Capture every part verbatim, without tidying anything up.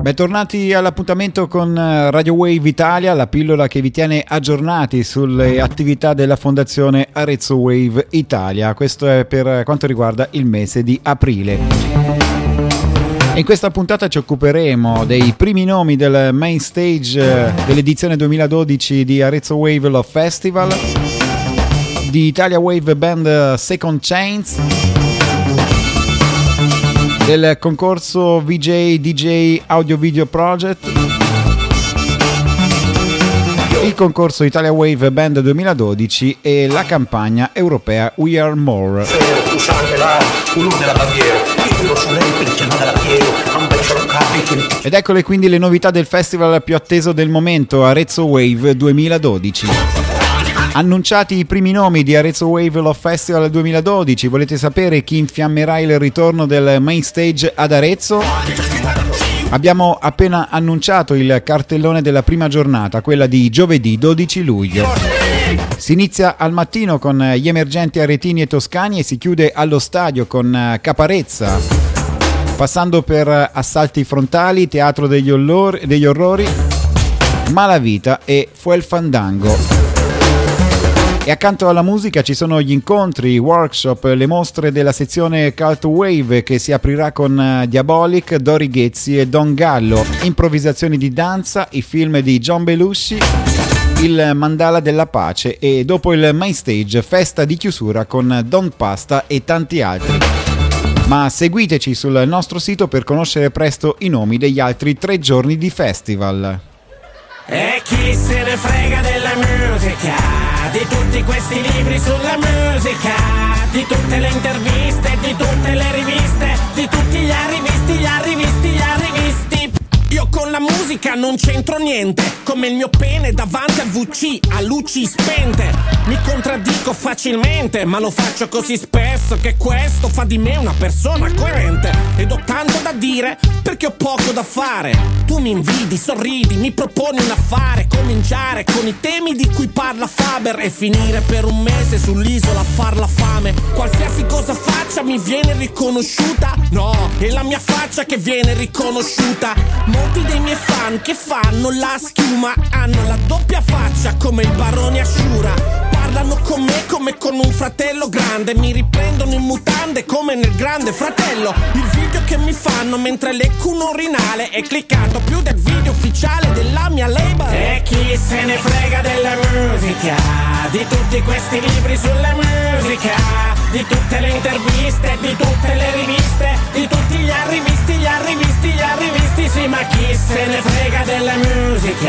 Bentornati all'appuntamento con Radio Wave Italia, la pillola che vi tiene aggiornati sulle attività della Fondazione Arezzo Wave Italia. Questo è per quanto riguarda il mese di aprile. In questa puntata ci occuperemo dei primi nomi del main stage dell'edizione duemiladodici di Arezzo Wave Love Festival, di Italia Wave Band Second Chance, del concorso V J D J Audio Video Project, il concorso Italia Wave Band duemiladodici e la campagna europea We Are More. Ed eccole quindi le novità del festival più atteso del momento, Arezzo Wave duemiladodici. Annunciati i primi nomi di Arezzo Wave Love Festival duemiladodici, volete sapere chi infiammerà il ritorno del main stage ad Arezzo? Abbiamo appena annunciato il cartellone della prima giornata, quella di giovedì dodici luglio. Si inizia al mattino con gli emergenti aretini e toscani e si chiude allo stadio con Caparezza, passando per Assalti Frontali, Teatro degli, Orrori, degli Orrori, Malavita e Fuel Fandango. E accanto alla musica ci sono gli incontri, i workshop, le mostre della sezione Cult Wave che si aprirà con Diabolic, Dori Ghezzi e Don Gallo, improvvisazioni di danza, i film di John Belushi, il Mandala della Pace e dopo il main stage festa di chiusura con Don Pasta e tanti altri. Ma seguiteci sul nostro sito per conoscere presto i nomi degli altri tre giorni di festival. E chi se ne frega della musica, di tutti questi libri sulla musica, di tutte le interviste, di tutte le riviste, di tutti gli arrivisti, gli arrivisti, gli arrivisti. Io con la musica non c'entro niente, come il mio pene davanti al V C a luci spente. Mi contraddico facilmente, ma lo faccio così spesso che questo fa di me una persona coerente. Ed ho tanto da dire perché ho poco da fare. Tu mi invidi, sorridi, mi proponi un affare, cominciare con i temi di cui parla Faber e finire per un mese sull'isola a far la fame. Qualsiasi cosa faccia mi viene riconosciuta, no, è la mia faccia che viene riconosciuta. Molti dei miei fan che fanno la schiuma hanno la doppia faccia come il barone Ashura. Parlano con me come con un fratello grande, mi riprendono in mutande come nel Grande Fratello. Il video che mi fanno mentre lecco un urinale è cliccato più del video ufficiale della mia label. E chi se ne frega della musica, di tutti questi libri sulla musica, di tutte le interviste, di tutte le riviste, di tutti gli arrivisti, gli arrivisti, gli arrivisti. Sì, ma chi se ne frega della musica,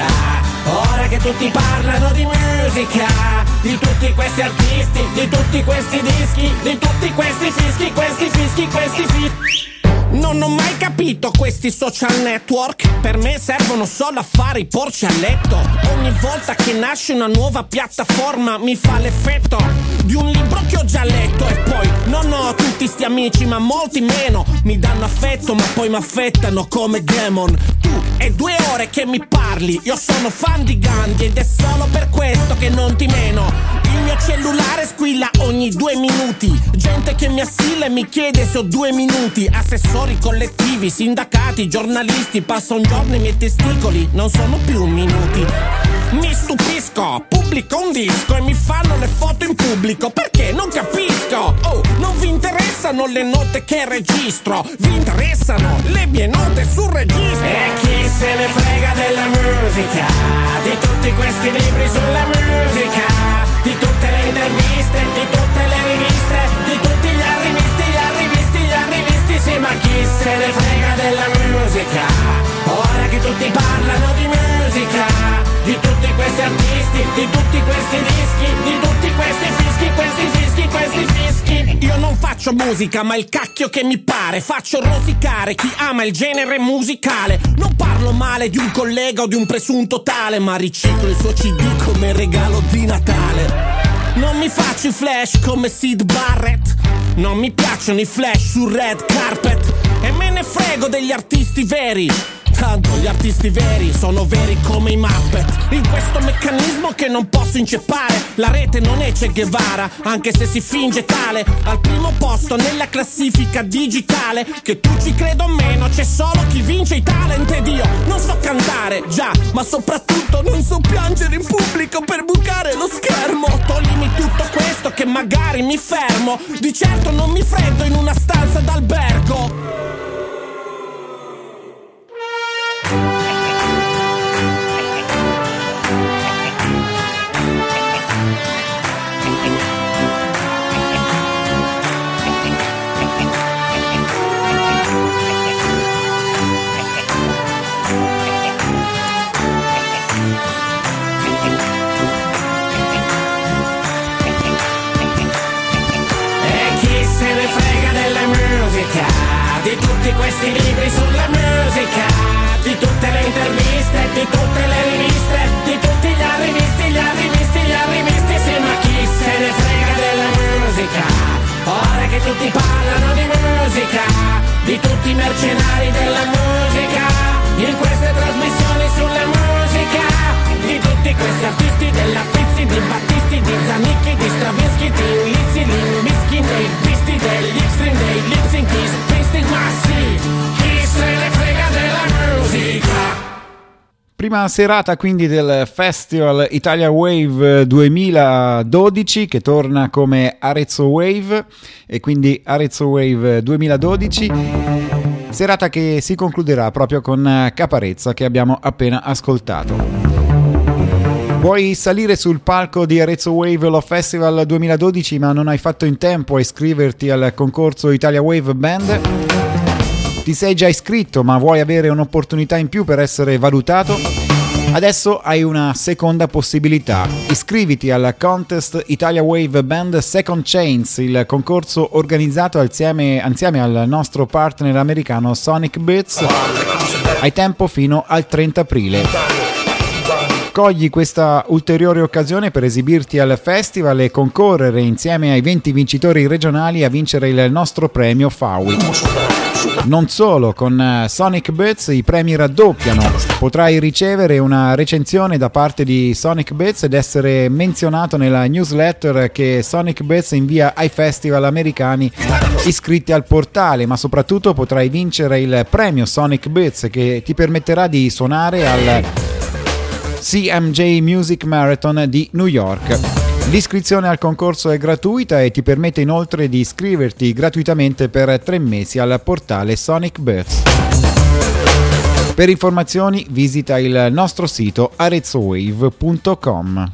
ora che tutti parlano di musica, di tutti questi artisti, di tutti questi dischi, di tutti questi fischi, questi fischi, questi fischi. Non ho mai capito questi social network, per me servono solo a fare i porci a letto. Ogni volta che nasce una nuova piattaforma mi fa l'effetto di un libro che ho già letto. E poi non ho tutti sti amici ma molti meno, mi danno affetto ma poi mi affettano come demon. Tu è due ore che mi parli, io sono fan di Gandhi ed è solo per questo che non ti meno. Il mio cellulare squilla ogni due minuti, gente che mi assilla e mi chiede se ho due minuti. Assessori collettivi, sindacati, giornalisti, passa un giorno i miei testicoli non sono più minuti. Mi stupisco, pubblico un disco e mi fanno le foto in pubblico, perché non capisco. Oh, non vi interessano le note che registro, vi interessano le mie note sul registro. E chi se ne frega della musica, di tutti questi libri sulla musica, di tutte le interviste, di tutte le riviste, di tutti gli arrivisti, gli arrivisti, gli arrivisti. Sì, ma chi se ne frega della musica, ora che tutti parlano di musica, di tutti questi artisti, di tutti questi dischi, di tutti questi fischi, questi fischi, questi fischi. Io non faccio musica, ma il cacchio che mi pare. Faccio rosicare chi ama il genere musicale. Non parlo male di un collega o di un presunto tale, ma riciclo il suo C D come regalo di Natale. Non mi faccio i flash come Sid Barrett, non mi piacciono i flash sul red carpet, e me ne frego degli artisti veri. tanto gli artisti veri sono veri come i Muppet. In questo meccanismo che non posso inceppare, la rete non è Che Guevara, anche se si finge tale. Al primo posto nella classifica digitale, che tu ci credo o meno, c'è solo chi vince i talent. Ed io non so cantare, già, ma soprattutto non so piangere in pubblico per bucare lo schermo. Toglimi tutto questo che magari mi fermo, di certo non mi freddo in una stanza d'albergo. Di tutti questi libri sulla musica, di tutte le interviste, di tutte le riviste, di tutti gli arrivisti, gli arrivisti, gli arrivisti. Sì, ma chi se ne frega della musica? Ora che tutti parlano di musica, di tutti i mercenari della musica, in queste trasmissioni sulla musica, di tutti questi artisti della Pizzi, di Battisti, di Zanicchi, di Stravinsky, di Lizzy, Limbischi, dei Pisti, degli Extreme, dei Lip-Sync, di Springsteen. Ma sì, chi se ne frega della musica? Prima serata quindi del Festival Italia Wave duemiladodici, che torna come Arezzo Wave, e quindi Arezzo Wave duemiladodici, serata che si concluderà proprio con Caparezza, che abbiamo appena ascoltato. Puoi salire sul palco di Arezzo Wave Love Festival duemiladodici, ma non hai fatto in tempo a iscriverti al concorso Italia Wave Band. Ti sei già iscritto, ma vuoi avere un'opportunità in più per essere valutato? Adesso hai una seconda possibilità. Iscriviti al Contest Italia Wave Band Second Chance, il concorso organizzato insieme, insieme al nostro partner americano Sonic Beats. Hai tempo fino al trenta aprile. Cogli questa ulteriore occasione per esibirti al festival e concorrere insieme ai venti vincitori regionali a vincere il nostro premio F A U I. Non solo, con Sonic Beats i premi raddoppiano. Potrai ricevere una recensione da parte di Sonic Beats ed essere menzionato nella newsletter che Sonic Beats invia ai festival americani iscritti al portale, ma soprattutto potrai vincere il premio Sonic Beats, che ti permetterà di suonare al C M J Music Marathon di New York. L'iscrizione al concorso è gratuita e ti permette inoltre di iscriverti gratuitamente per tre mesi al portale Sonic Beats. Per informazioni visita il nostro sito arezzowave punto com.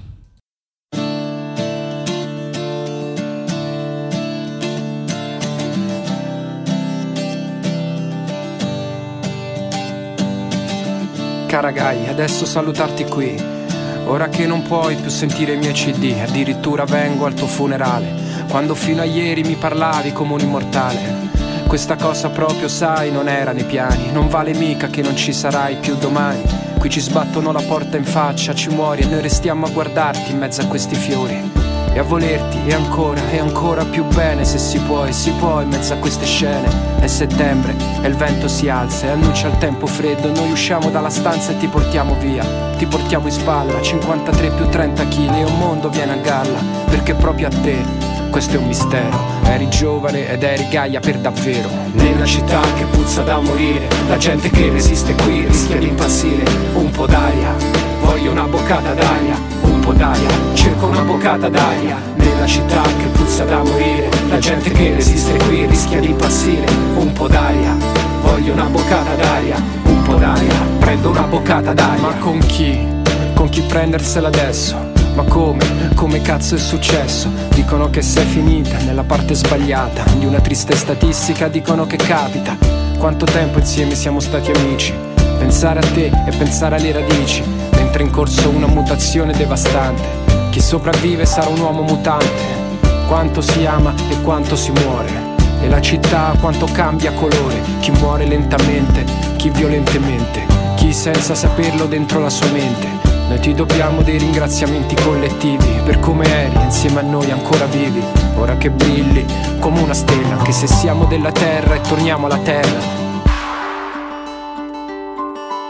Cara Gai, adesso salutarti qui, ora che non puoi più sentire i miei C D, addirittura vengo al tuo funerale, quando fino a ieri mi parlavi come un immortale. Questa cosa proprio, sai, non era nei piani, non vale mica che non ci sarai più domani. Qui ci sbattono la porta in faccia, ci muori e noi restiamo a guardarti in mezzo a questi fiori e a volerti, e ancora, e ancora più bene se si può, e si può in mezzo a queste scene. È settembre e il vento si alza e annuncia il tempo freddo, e noi usciamo dalla stanza e ti portiamo via, ti portiamo in spalla, cinquantatré più trenta chili e un mondo viene a galla, perché proprio a te questo è un mistero. Eri giovane ed eri gaia per davvero, nella città che puzza da morire, la gente che resiste qui rischia di impazzire. Un po' d'aria, voglio una boccata d'aria, un po' d'aria, cerco una boccata d'aria. Nella città che puzza da morire, la gente che resiste qui rischia di impazzire. Un po' d'aria, voglio una boccata d'aria, un po' d'aria, prendo una boccata d'aria. Ma con chi? Con chi prendersela adesso? Ma come? Come cazzo è successo? Dicono che sei finita nella parte sbagliata di una triste statistica, dicono che capita. Quanto tempo insieme siamo stati amici, pensare a te e pensare alle radici, mentre in corso una mutazione devastante. Chi sopravvive sarà un uomo mutante. Quanto si ama e quanto si muore, e la città quanto cambia colore. Chi muore lentamente, chi violentemente, chi senza saperlo dentro la sua mente. Noi ti dobbiamo dei ringraziamenti collettivi per come eri insieme a noi ancora vivi. Ora che brilli come una stella, anche se siamo della terra e torniamo alla terra.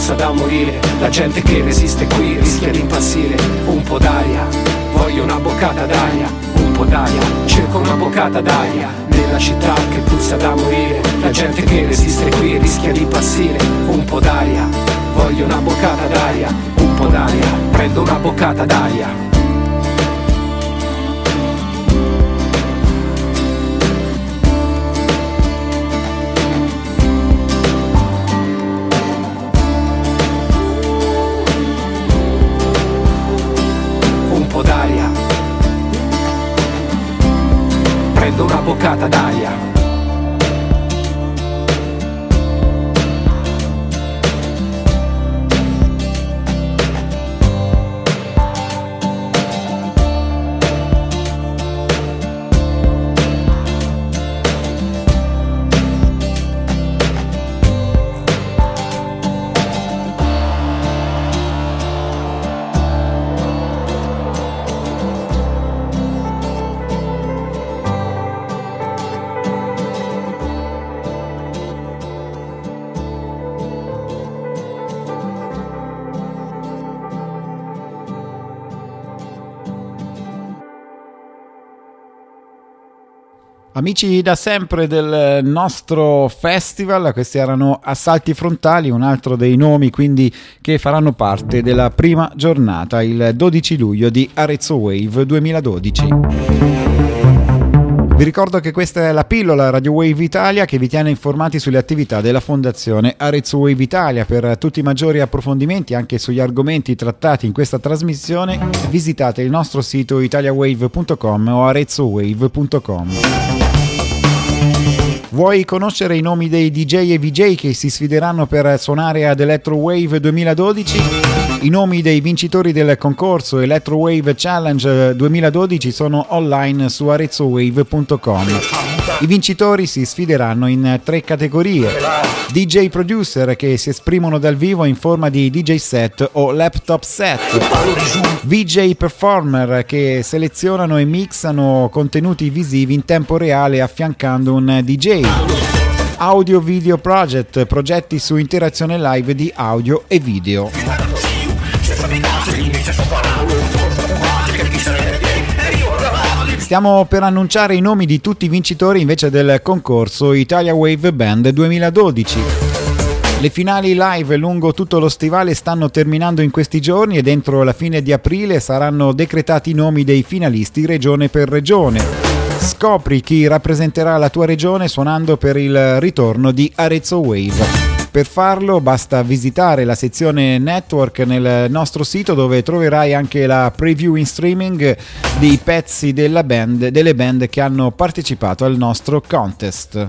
puzza da morire. La gente che resiste qui rischia di impazzire. Un po' d'aria, voglio una boccata d'aria. Un po' d'aria, cerco una boccata d'aria. Nella città che puzza da morire. La gente che resiste qui rischia di impazzire. Un po' d'aria, voglio una boccata d'aria. Un po' d'aria, prendo una boccata d'aria. Una boccata d'aria. Amici da sempre del nostro festival, questi erano Assalti Frontali, un altro dei nomi quindi che faranno parte della prima giornata, il dodici luglio di Arezzo Wave duemiladodici. Vi ricordo che questa è la pillola Radio Wave Italia che vi tiene informati sulle attività della Fondazione Arezzo Wave Italia. Per tutti i maggiori approfondimenti anche sugli argomenti trattati in questa trasmissione visitate il nostro sito italiawave punto com o arezzowave punto com. Vuoi conoscere i nomi dei D J e V J che si sfideranno per suonare ad Electro Wave duemiladodici? I nomi dei vincitori del concorso Electro Wave Challenge duemiladodici sono online su arezzowave punto com. I vincitori si sfideranno in tre categorie: D J Producer che si esprimono dal vivo in forma di D J set o laptop set, V J Performer che selezionano e mixano contenuti visivi in tempo reale affiancando un D J, Audio Video Project, progetti su interazione live di audio e video. Stiamo per annunciare i nomi di tutti i vincitori invece del concorso Italia Wave Band duemiladodici. Le finali live lungo tutto lo stivale stanno terminando in questi giorni e dentro la fine di aprile saranno decretati i nomi dei finalisti regione per regione. Scopri chi rappresenterà la tua regione suonando per il ritorno di Arezzo Wave. Per farlo basta visitare la sezione Network nel nostro sito dove troverai anche la preview in streaming dei pezzi della band, delle band che hanno partecipato al nostro contest.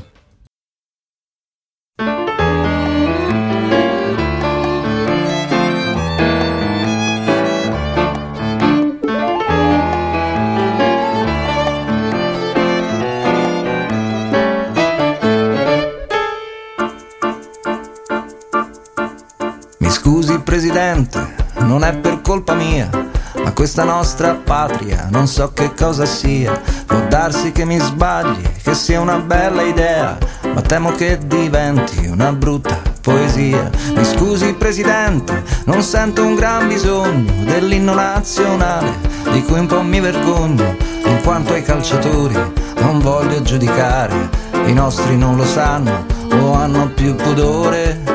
Scusi Presidente, non è per colpa mia, ma questa nostra patria non so che cosa sia. Può darsi che mi sbagli, che sia una bella idea, ma temo che diventi una brutta poesia. Mi scusi Presidente, non sento un gran bisogno dell'inno nazionale, di cui un po' mi vergogno, in quanto ai calciatori non voglio giudicare. I nostri non lo sanno o hanno più pudore.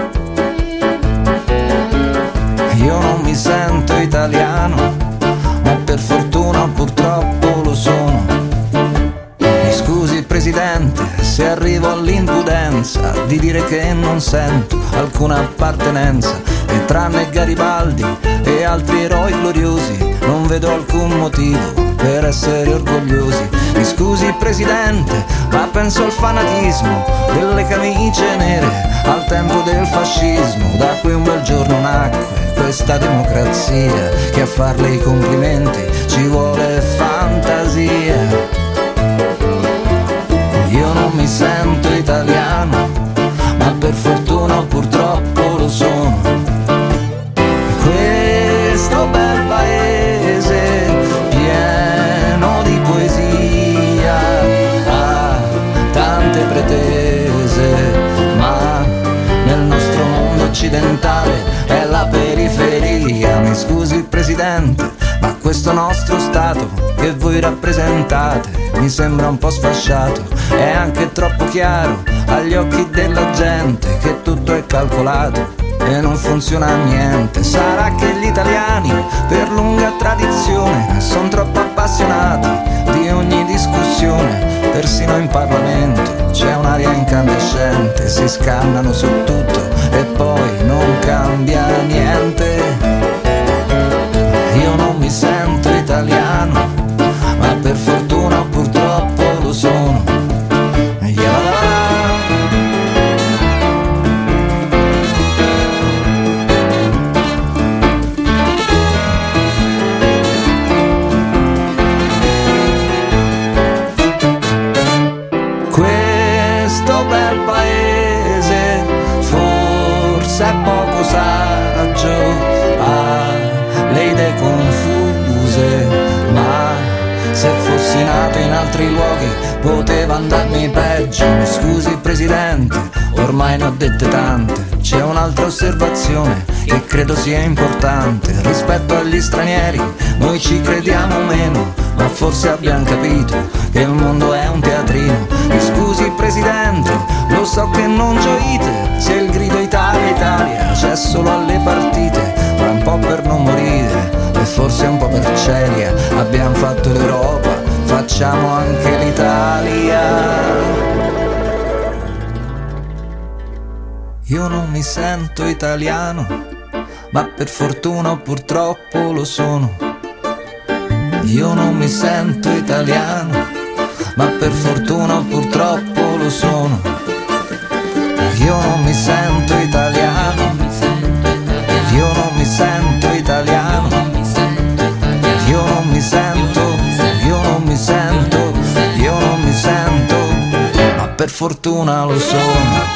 Io non mi sento italiano, ma per fortuna purtroppo lo sono. Mi scusi Presidente se arrivo all'impudenza di dire che non sento alcuna appartenenza, e tranne Garibaldi e altri eroi gloriosi non vedo alcun motivo per essere orgogliosi. Mi scusi Presidente, ma penso al fanatismo delle camicie nere al tempo del fascismo, da cui un bel giorno nacque questa democrazia, che a farle i complimenti ci vuole fantasia. Io non mi sento italiano, ma per fortuna o purtroppo lo sono. Questo bel paese pieno di poesia ha tante pretese, ma nel nostro mondo occidentale è presidente, ma questo nostro Stato che voi rappresentate mi sembra un po' sfasciato, è anche troppo chiaro agli occhi della gente che tutto è calcolato e non funziona niente. Sarà che gli italiani per lunga tradizione sono troppo appassionati di ogni discussione, persino in Parlamento c'è un'aria incandescente, si scannano su tutto e poi non cambia niente. Io non mi sento italiano, ma per fortuna o purtroppo lo sono. Questo bel paese forse è poco saggio, ha le idee confuse, ma se fossi nato in altri luoghi poteva andarmi peggio. Mi scusi presidente, ormai ne ho dette tante, c'è un'altra osservazione che credo sia importante. Rispetto agli stranieri noi ci crediamo meno, ma forse abbiamo capito che il mondo è un teatrino. Mi scusi presidente, lo so che non gioite se il grido Italia Italia c'è solo alle partite, ma un po' per non morire e forse un po' per celia. Abbiamo fatto l'Europa, facciamo anche l'Italia. Io non mi sento italiano, ma per fortuna o purtroppo lo sono. Io non mi sento italiano, ma per fortuna o purtroppo lo sono. Io non mi sento italiano, io non mi sento italiano, io non mi sento, io non mi sento, io non mi sento, ma per fortuna lo sono.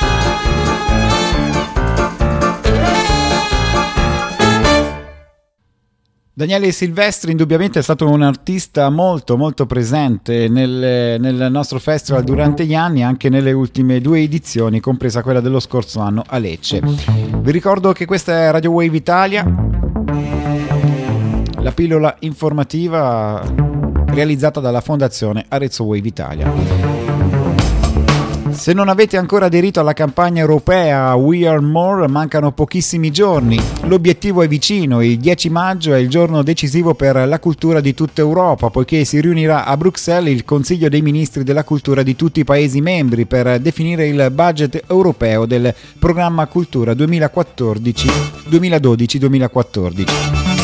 Daniele Silvestri indubbiamente è stato un artista molto molto presente nel, nel nostro festival durante gli anni, anche nelle ultime due edizioni, compresa quella dello scorso anno a Lecce. Vi ricordo che questa è Radio Wave Italia, la pillola informativa realizzata dalla Fondazione Arezzo Wave Italia. Se non avete ancora aderito alla campagna europea We Are More, mancano pochissimi giorni. L'obiettivo è vicino, il dieci maggio è il giorno decisivo per la cultura di tutta Europa, poiché si riunirà a Bruxelles il Consiglio dei Ministri della Cultura di tutti i Paesi membri per definire il budget europeo del programma Cultura duemilaquattordici duemiladodici duemilaquattordici.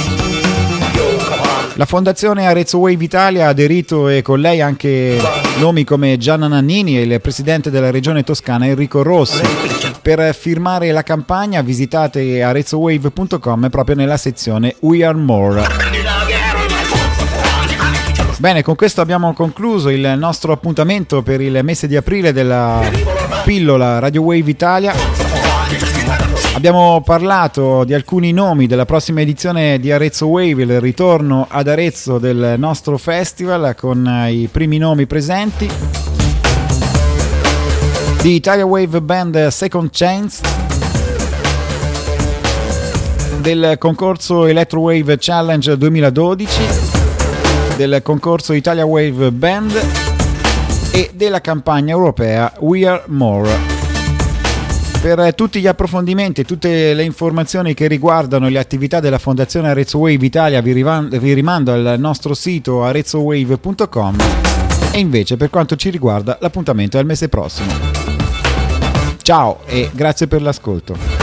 La Fondazione Arezzo Wave Italia ha aderito e con lei anche nomi come Gianna Nannini e il presidente della regione toscana Enrico Rossi. Per firmare la campagna visitate arezzowave punto com proprio nella sezione We Are More. Bene, con questo abbiamo concluso il nostro appuntamento per il mese di aprile della pillola Radio Wave Italia. Abbiamo parlato di alcuni nomi della prossima edizione di Arezzo Wave, il ritorno ad Arezzo del nostro festival con i primi nomi presenti. Di Italia Wave Band Second Chance, del concorso Electro Wave Challenge duemiladodici, del concorso Italia Wave Band e della campagna europea We Are More. Per tutti gli approfondimenti e tutte le informazioni che riguardano le attività della Fondazione Arezzo Wave Italia vi, rivan- vi rimando al nostro sito arezzowave punto com e invece per quanto ci riguarda l'appuntamento è al mese prossimo. Ciao e grazie per l'ascolto.